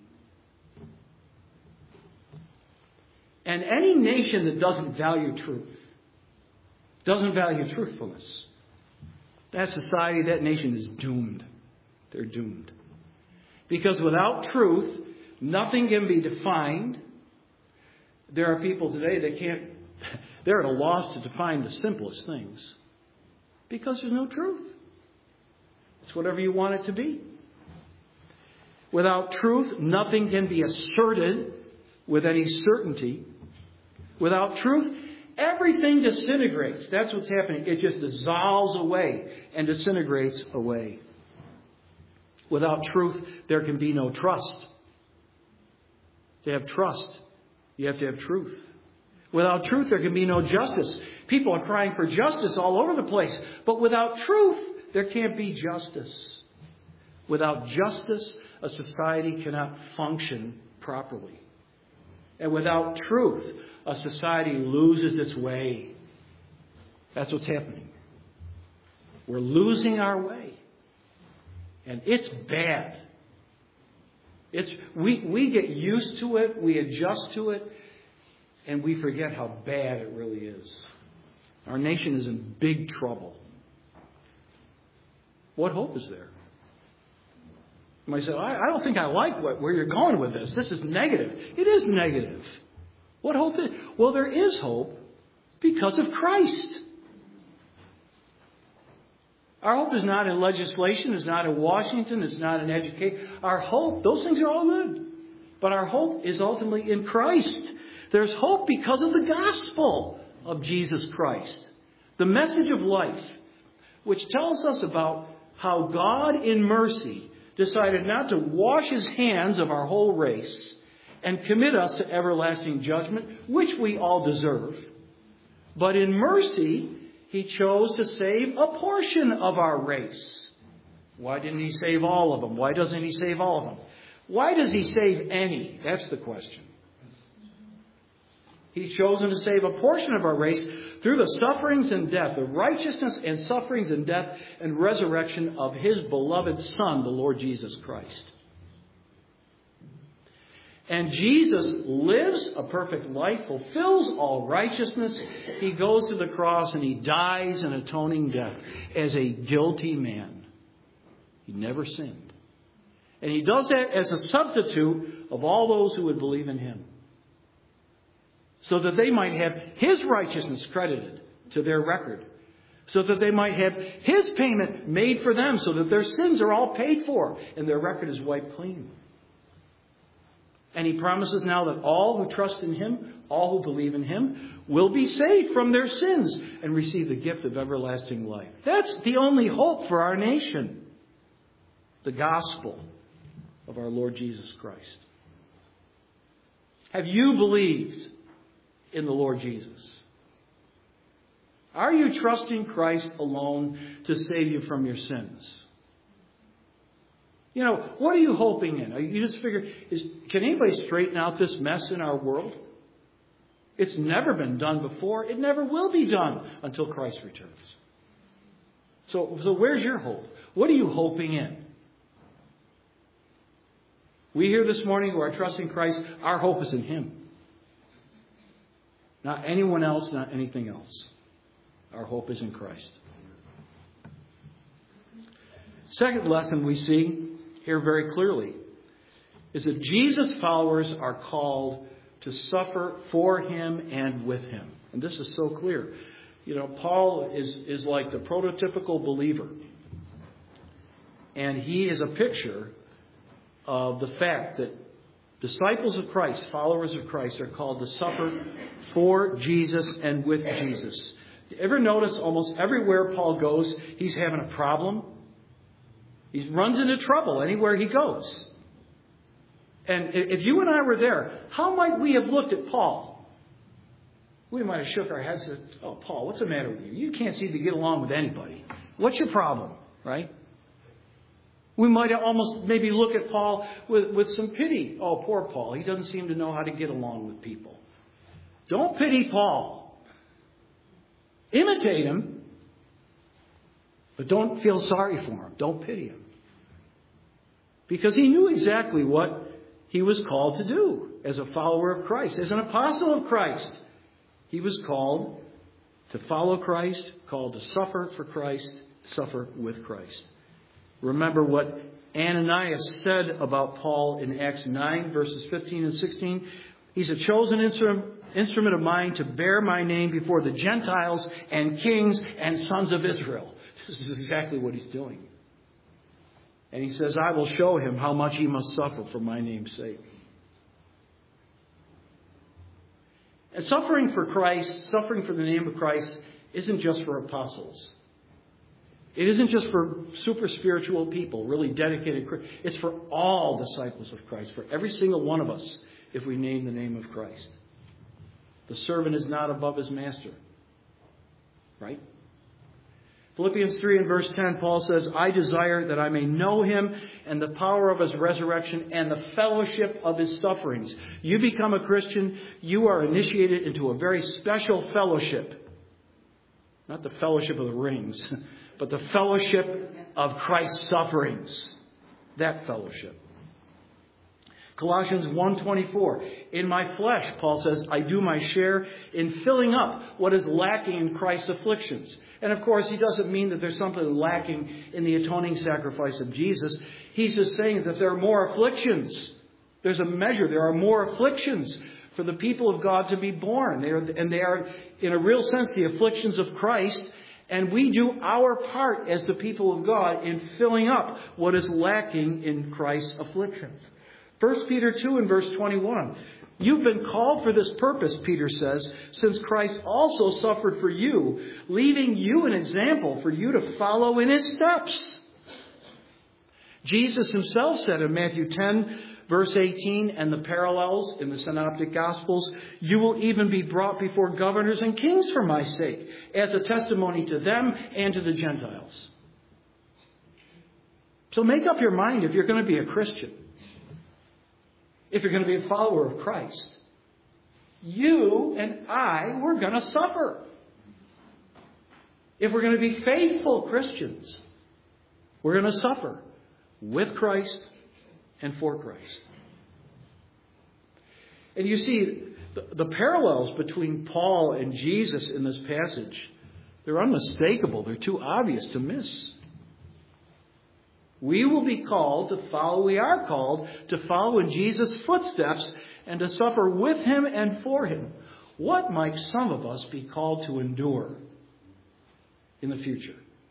And any nation that doesn't value truth, doesn't value truthfulness, that society, that nation is doomed. They're doomed. Because without truth, nothing can be defined. There are people today that they're at a loss to define the simplest things. Because there's no truth. It's whatever you want it to be. Without truth, nothing can be asserted with any certainty. Without truth, everything disintegrates. That's what's happening. It just dissolves away and disintegrates away. Without truth, there can be no trust. To have trust, you have to have truth. Without truth, there can be no justice. People are crying for justice all over the place. But without truth, there can't be justice. Without justice, a society cannot function properly. And without truth, a society loses its way. That's what's happening. We're losing our way. And it's bad. We get used to it, we adjust to it, and we forget how bad it really is. Our nation is in big trouble. What hope is there? You might say, I don't think I like where you're going with this. This is negative. It is negative. What hope is? Well, there is hope because of Christ. Our hope is not in legislation. It's not in Washington. It's not in education. Our hope, those things are all good. But our hope is ultimately in Christ. There's hope because of the gospel of Jesus Christ. The message of life, which tells us about how God in mercy decided not to wash his hands of our whole race and commit us to everlasting judgment, which we all deserve. But in mercy, he chose to save a portion of our race. Why didn't he save all of them? Why doesn't he save all of them? Why does he save any? That's the question. He's chosen to save a portion of our race through the sufferings and death, the righteousness and sufferings and death and resurrection of his beloved Son, the Lord Jesus Christ. And Jesus lives a perfect life, fulfills all righteousness. He goes to the cross and he dies an atoning death as a guilty man. He never sinned. And he does that as a substitute of all those who would believe in him, so that they might have his righteousness credited to their record. so that they might have His payment made for them, so that their sins are all paid for and their record is wiped clean. And He promises now that all who trust in Him, all who believe in Him, will be saved from their sins and receive the gift of everlasting life. That's the only hope for our nation. The gospel of our Lord Jesus Christ. Have you believed in the Lord Jesus? Are you trusting Christ alone to save you from your sins? You know, what are you hoping in? You just figure, can anybody straighten out this mess in our world? It's never been done before. It never will be done until Christ returns. So where's your hope? What are you hoping in? We here this morning who are trusting Christ, our hope is in Him. Not anyone else, not anything else. Our hope is in Christ. Second lesson we see here very clearly is that Jesus' followers are called to suffer for Him and with Him. And this is so clear. You know, Paul is like the prototypical believer. And he is a picture of the fact that disciples of Christ, followers of Christ, are called to suffer for Jesus and with Jesus. You ever notice almost everywhere Paul goes, he's having a problem? He runs into trouble anywhere he goes. And if you and I were there, how might we have looked at Paul? We might have shook our heads and said, "Oh, Paul, what's the matter with you? You can't seem to get along with anybody. What's your problem?" Right? We might almost maybe look at Paul with some pity. "Oh, poor Paul. He doesn't seem to know how to get along with people." Don't pity Paul. Imitate him, but don't feel sorry for him. Don't pity him. Because he knew exactly what he was called to do as a follower of Christ, as an apostle of Christ. He was called to follow Christ, called to suffer for Christ, suffer with Christ. Remember what Ananias said about Paul in Acts 9, verses 15 and 16. He's a chosen instrument of mine to bear my name before the Gentiles and kings and sons of Israel. This is exactly what he's doing. And he says, I will show him how much he must suffer for my name's sake. And suffering for Christ, suffering for the name of Christ, isn't just for apostles. It isn't just for super spiritual people, really dedicated Christians. It's for all disciples of Christ, for every single one of us, if we name the name of Christ. The servant is not above his master. Right? Philippians 3 and verse 10, Paul says, I desire that I may know him and the power of his resurrection and the fellowship of his sufferings. You become a Christian, you are initiated into a very special fellowship. Not the fellowship of the rings, but the fellowship of Christ's sufferings. That fellowship. Colossians 1:24. In my flesh, Paul says, I do my share in filling up what is lacking in Christ's afflictions. And of course, he doesn't mean that there's something lacking in the atoning sacrifice of Jesus. He's just saying that there are more afflictions. There's a measure. There are more afflictions for the people of God to be born. They are, in a real sense, the afflictions of Christ. And we do our part as the people of God in filling up what is lacking in Christ's afflictions. 1 Peter 2 and verse 21. You've been called for this purpose, Peter says, since Christ also suffered for you, leaving you an example for you to follow in his steps. Jesus himself said in Matthew 10, verse 18, and the parallels in the Synoptic Gospels, you will even be brought before governors and kings for my sake, as a testimony to them and to the Gentiles. So make up your mind if you're going to be a Christian. If you're going to be a follower of Christ, you and I, we're going to suffer. If we're going to be faithful Christians, we're going to suffer with Christ and for Christ. And you see, the parallels between Paul and Jesus in this passage, they're unmistakable. They're too obvious to miss. We are called to follow in Jesus' footsteps and to suffer with him and for him. What might some of us be called to endure? in the future?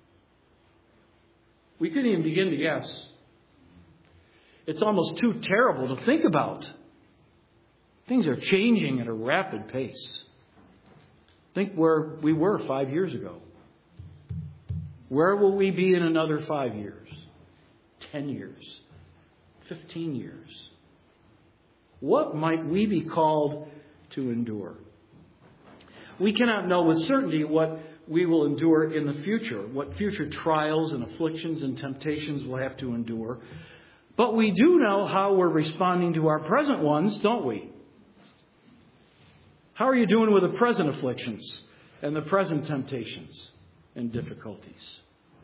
We couldn't even begin to guess. It's almost too terrible to think about. Things are changing at a rapid pace. Think where we were 5 years ago. Where will we be in another 5 years? 10 years? 15 years? What might we be called to endure? We cannot know with certainty what we will endure in the future, what future trials and afflictions and temptations we'll have to endure. But we do know how we're responding to our present ones, don't we? How are you doing with the present afflictions and the present temptations and difficulties?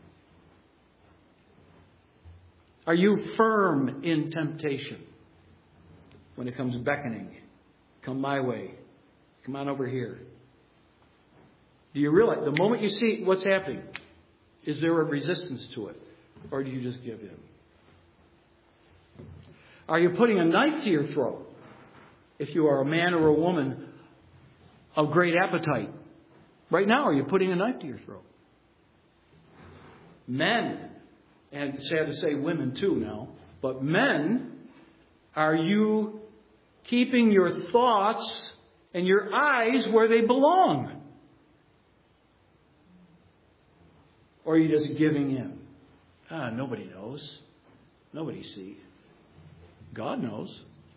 Are you firm in temptation when it comes beckoning? Come my way. Come on over here. Do you realize the moment you see what's happening, is there a resistance to it? Or do you just give in? Are you putting a knife to your throat if you are a man or a woman of great appetite? Right now, are you putting a knife to your throat? Men, and sad to say women too now, but men, are you keeping your thoughts and your eyes where they belong? Or are you just giving in? Nobody knows. Nobody sees. God knows.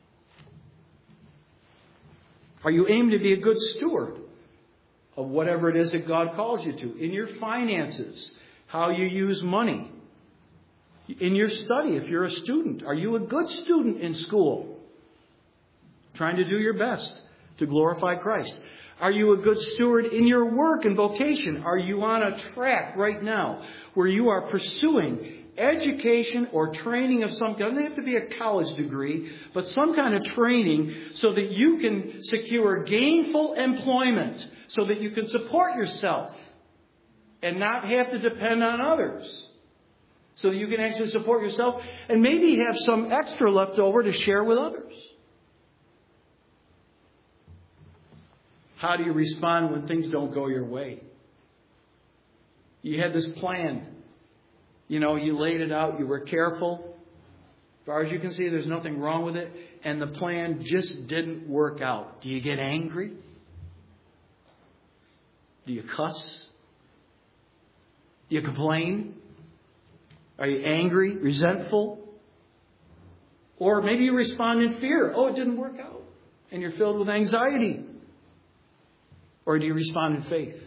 Are you aiming to be a good steward of whatever it is that God calls you to? In your finances, how you use money. In your study, if you're a student, are you a good student in school? Trying to do your best to glorify Christ. Are you a good steward in your work and vocation? Are you on a track right now where you are pursuing education or training of some kind? It doesn't have to be a college degree, but some kind of training so that you can secure gainful employment, so that you can support yourself and not have to depend on others. So that you can actually support yourself and maybe have some extra left over to share with others. How do you respond when things don't go your way? You had this plan. You laid it out. You were careful. As far as you can see, there's nothing wrong with it. And the plan just didn't work out. Do you get angry? Do you cuss? Do you complain? Are you angry, resentful? Or maybe you respond in fear. Oh, it didn't work out. And you're filled with anxiety. Or do you respond in faith?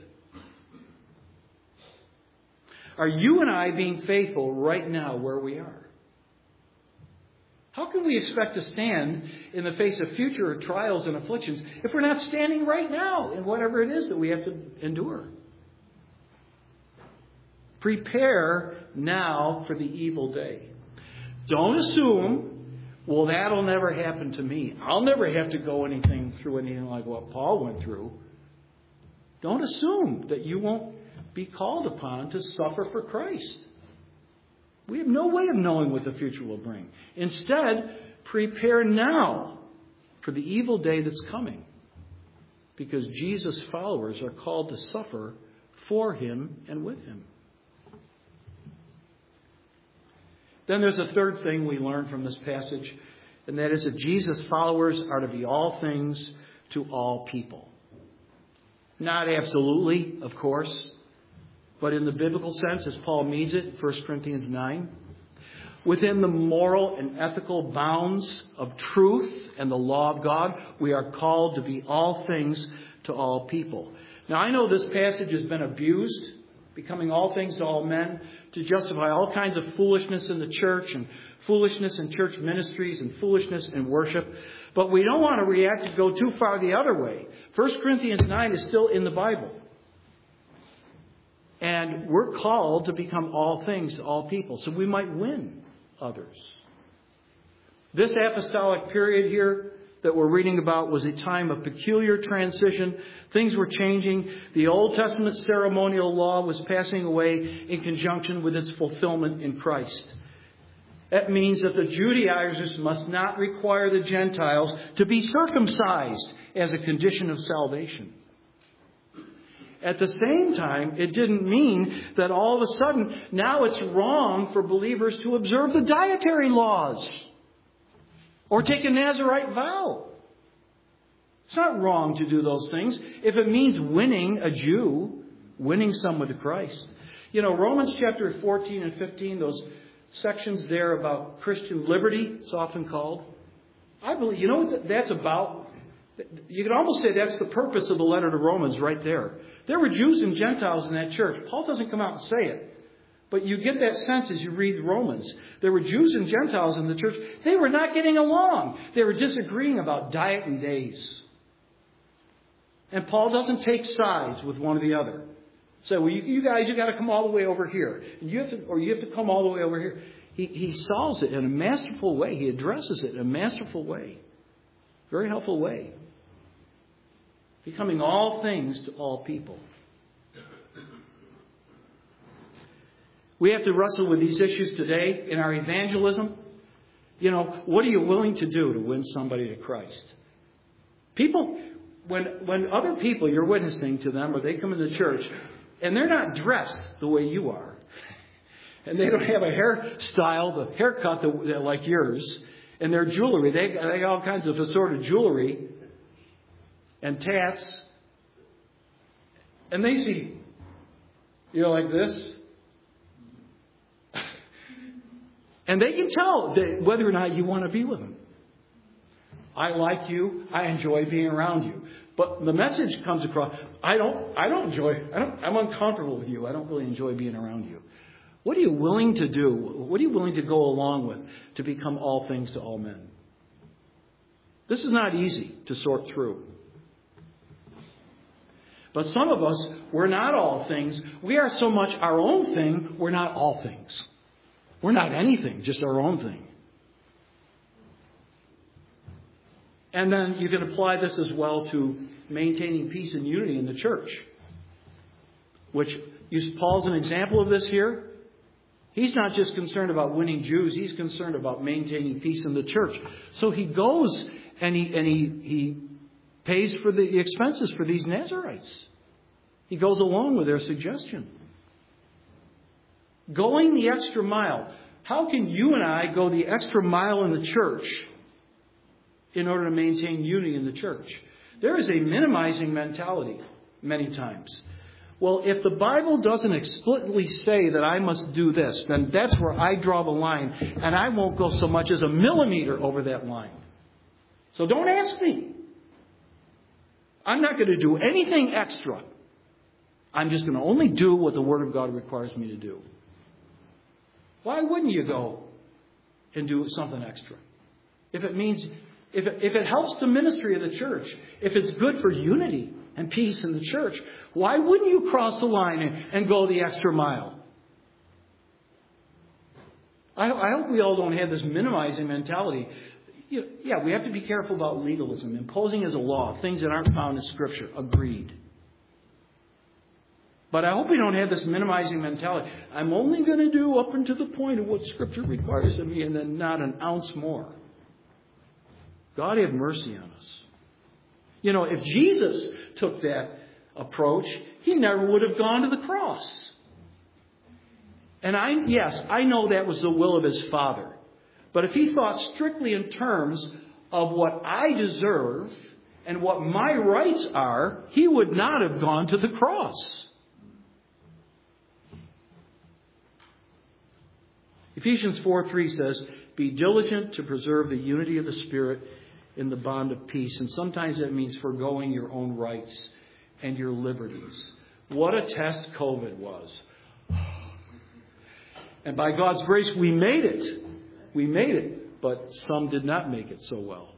Are you and I being faithful right now where we are? How can we expect to stand in the face of future trials and afflictions if we're not standing right now in whatever it is that we have to endure? Prepare now for the evil day. Don't assume, well, that'll never happen to me. I'll never have to go through anything like what Paul went through. Don't assume that you won't be called upon to suffer for Christ. We have no way of knowing what the future will bring. Instead, prepare now for the evil day that's coming. Because Jesus' followers are called to suffer for Him and with Him. Then there's a third thing we learn from this passage, and that is that Jesus' followers are to be all things to all people. Not absolutely, of course, but in the biblical sense, as Paul means it in 1 Corinthians 9, within the moral and ethical bounds of truth and the law of God, we are called to be all things to all people. Now, I know this passage has been abused, becoming all things to all men, to justify all kinds of foolishness in the church and foolishness in church ministries and foolishness in worship. But we don't want to react to go too far the other way. 1 Corinthians 9 is still in the Bible. And we're called to become all things to all people, so we might win others. This apostolic period here that we're reading about was a time of peculiar transition. Things were changing. The Old Testament ceremonial law was passing away in conjunction with its fulfillment in Christ. That means that the Judaizers must not require the Gentiles to be circumcised as a condition of salvation. At the same time, it didn't mean that all of a sudden now it's wrong for believers to observe the dietary laws or take a Nazirite vow. It's not wrong to do those things if it means winning a Jew, winning someone to Christ. You know, Romans chapter 14 and 15, those sections there about Christian liberty, it's often called. I believe, you know what that's about? You could almost say that's the purpose of the letter to Romans right there. There were Jews and Gentiles in that church. Paul doesn't come out and say it. But you get that sense as you read Romans. There were Jews and Gentiles in the church. They were not getting along. They were disagreeing about diet and days. And Paul doesn't take sides with one or the other. So, well, you guys, you got to come all the way over here. And you have to come all the way over here. He solves it in a masterful way. He addresses it in a masterful way. Very helpful way. Becoming all things to all people. We have to wrestle with these issues today in our evangelism. You know, what are you willing to do to win somebody to Christ? People, when other people you're witnessing to them or they come into church and they're not dressed the way you are, and they don't have a hairstyle, the haircut that like yours, and their jewelry, they got all kinds of assorted jewelry and tats, and they see you like this, and they can tell whether or not you want to be with them. I like you. I enjoy being around you. But the message comes across. I'm uncomfortable with you. I don't really enjoy being around you. What are you willing to do? What are you willing to go along with to become all things to all men? This is not easy to sort through. But some of us, we're not all things. We are so much our own thing, we're not all things. We're not anything, just our own thing. And then you can apply this as well to maintaining peace and unity in the church. Which, Paul's an example of this here. He's not just concerned about winning Jews. He's concerned about maintaining peace in the church. So he goes and he pays for the expenses for these Nazirites. He goes along with their suggestion. Going the extra mile. How can you and I go the extra mile in the church in order to maintain unity in the church? There is a minimizing mentality many times. Well, if the Bible doesn't explicitly say that I must do this, then that's where I draw the line, and I won't go so much as a millimeter over that line. So don't ask me. I'm not going to do anything extra. I'm just going to only do what the Word of God requires me to do. Why wouldn't you go and do something extra? If it helps the ministry of the church, if it's good for unity and peace in the church, why wouldn't you cross the line and go the extra mile? I hope we all don't have this minimizing mentality. Yeah, we have to be careful about legalism, imposing as a law things that aren't found in Scripture. Agreed. But I hope we don't have this minimizing mentality. I'm only going to do up until the point of what Scripture requires of me and then not an ounce more. God have mercy on us. You know, if Jesus took that approach, he never would have gone to the cross. And I know that was the will of his Father. But if he thought strictly in terms of what I deserve and what my rights are, he would not have gone to the cross. Ephesians 4:3 says, "Be diligent to preserve the unity of the Spirit in the bond of peace." And sometimes that means forgoing your own rights and your liberties. What a test COVID was. And by God's grace, we made it. We made it. But some did not make it so well.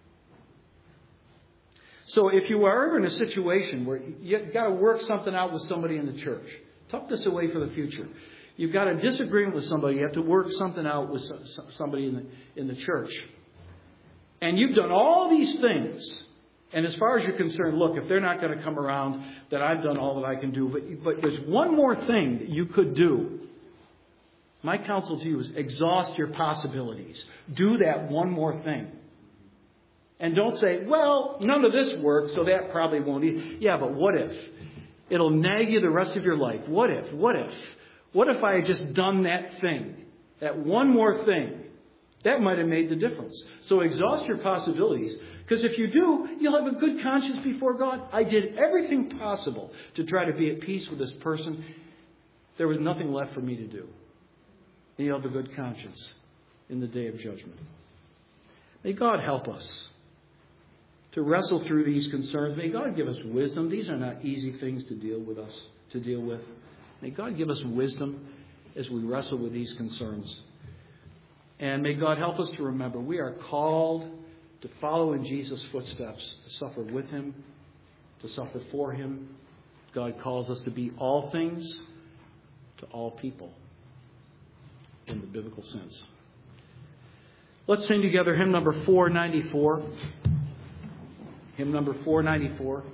So if you are ever in a situation where you've got to work something out with somebody in the church, tuck this away for the future. You've got a disagreement with somebody. You have to work something out with somebody in the church. And you've done all these things. And as far as you're concerned, look, if they're not going to come around, then I've done all that I can do. But there's one more thing that you could do. My counsel to you is exhaust your possibilities. Do that one more thing. And don't say, well, none of this works, so that probably won't. Yeah, but what if? It'll nag you the rest of your life. What if? What if? What if I had just done that thing? That one more thing. That might have made the difference. So exhaust your possibilities. Because if you do, you'll have a good conscience before God. I did everything possible to try to be at peace with this person. There was nothing left for me to do. And you'll have a good conscience in the day of judgment. May God help us to wrestle through these concerns. May God give us wisdom. These are not easy things to deal with. May God give us wisdom as we wrestle with these concerns. And may God help us to remember we are called to follow in Jesus' footsteps, to suffer with Him, to suffer for Him. God calls us to be all things to all people in the biblical sense. Let's sing together hymn number 494. Hymn number 494.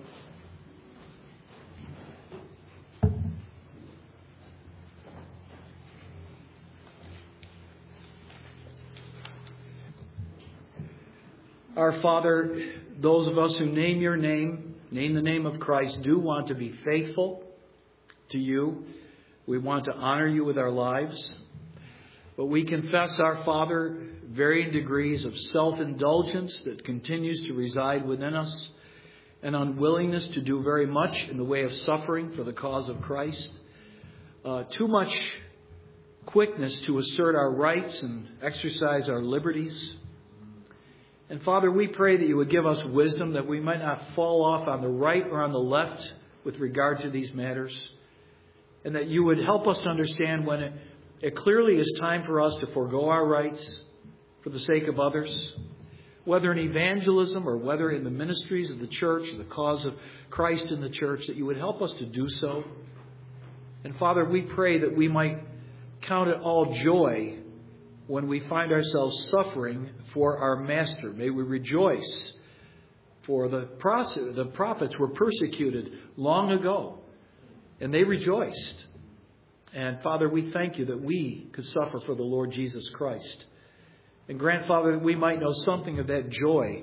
Our Father, those of us who name your name, name the name of Christ, do want to be faithful to you. We want to honor you with our lives. But we confess, our Father, varying degrees of self-indulgence that continues to reside within us, an unwillingness to do very much in the way of suffering for the cause of Christ, too much quickness to assert our rights and exercise our liberties. And Father, we pray that you would give us wisdom that we might not fall off on the right or on the left with regard to these matters, and that you would help us to understand when it clearly is time for us to forego our rights for the sake of others, whether in evangelism or whether in the ministries of the church or the cause of Christ in the church, that you would help us to do so. And Father, we pray that we might count it all joy when we find ourselves suffering for our Master. May we rejoice, for the prophets were persecuted long ago, and they rejoiced. And Father, we thank you that we could suffer for the Lord Jesus Christ. And grant, Father, that we might know something of that joy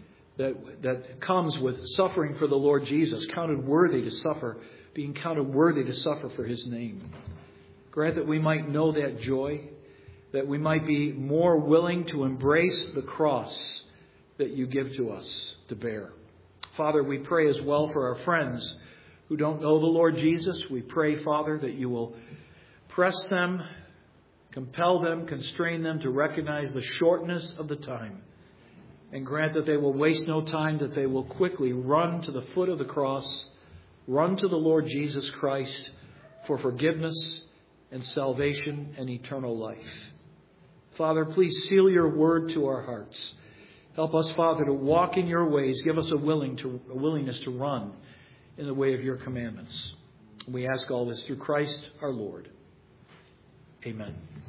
that comes with suffering for the Lord Jesus, counted worthy to suffer, being counted worthy to suffer for His name. Grant that we might know that joy, that we might be more willing to embrace the cross that you give to us to bear. Father, we pray as well for our friends who don't know the Lord Jesus. We pray, Father, that you will press them, compel them, constrain them to recognize the shortness of the time, and grant that they will waste no time, that they will quickly run to the foot of the cross, run to the Lord Jesus Christ for forgiveness and salvation and eternal life. Father, please seal your word to our hearts. Help us, Father, to walk in your ways. Give us a willingness to run in the way of your commandments. We ask all this through Christ our Lord. Amen.